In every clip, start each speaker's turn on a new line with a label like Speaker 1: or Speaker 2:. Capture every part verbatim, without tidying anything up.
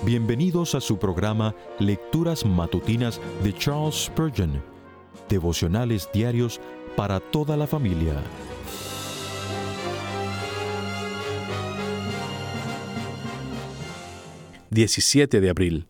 Speaker 1: Bienvenidos a su programa Lecturas Matutinas de Charles Spurgeon, devocionales diarios para toda la familia.
Speaker 2: diecisiete de abril.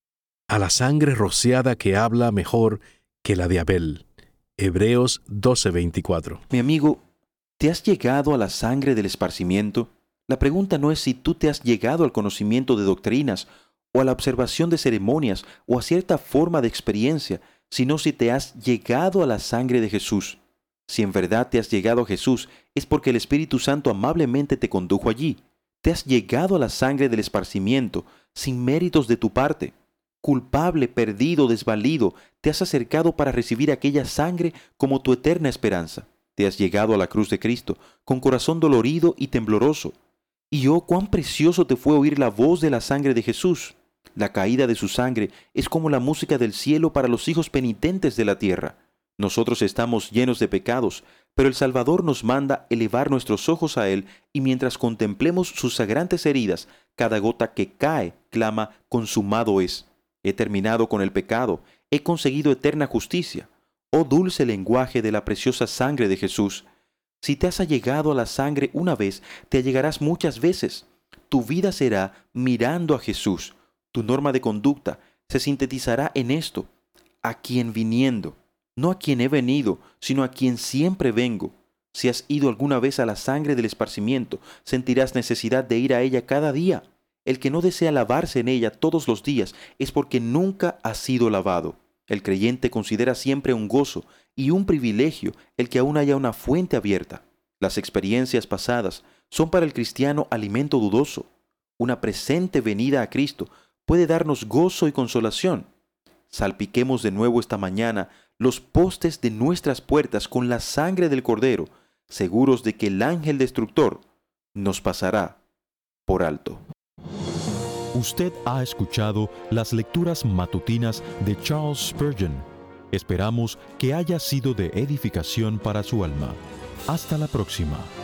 Speaker 2: A la sangre rociada que habla mejor que la de Abel. Hebreos doce veinticuatro.
Speaker 3: Mi amigo, ¿te has llegado a la sangre del esparcimiento? La pregunta no es si tú te has llegado al conocimiento de doctrinas o a la observación de ceremonias o a cierta forma de experiencia, sino si te has llegado a la sangre de Jesús. Si en verdad te has llegado a Jesús, es porque el Espíritu Santo amablemente te condujo allí. Te has llegado a la sangre del esparcimiento, sin méritos de tu parte. Culpable, perdido, desvalido, te has acercado para recibir aquella sangre como tu eterna esperanza. Te has llegado a la cruz de Cristo, con corazón dolorido y tembloroso. Y oh, cuán precioso te fue oír la voz de la sangre de Jesús. La caída de su sangre es como la música del cielo para los hijos penitentes de la tierra. Nosotros estamos llenos de pecados, pero el Salvador nos manda elevar nuestros ojos a Él, y mientras contemplemos sus sagrantes heridas, cada gota que cae clama: consumado es. He terminado con el pecado, he conseguido eterna justicia. Oh dulce lenguaje de la preciosa sangre de Jesús. Si te has allegado a la sangre una vez, te allegarás muchas veces. Tu vida será mirando a Jesús. Tu norma de conducta se sintetizará en esto: a quien viniendo. No a quien he venido, sino a quien siempre vengo. Si has ido alguna vez a la sangre del esparcimiento, sentirás necesidad de ir a ella cada día. El que no desea lavarse en ella todos los días es porque nunca ha sido lavado. El creyente considera siempre un gozo y un privilegio el que aún haya una fuente abierta. Las experiencias pasadas son para el cristiano alimento dudoso. Una presente venida a Cristo puede darnos gozo y consolación. Salpiquemos de nuevo esta mañana los postes de nuestras puertas con la sangre del Cordero, seguros de que el ángel destructor nos pasará por alto.
Speaker 1: Usted ha escuchado las lecturas matutinas de Charles Spurgeon. Esperamos que haya sido de edificación para su alma. Hasta la próxima.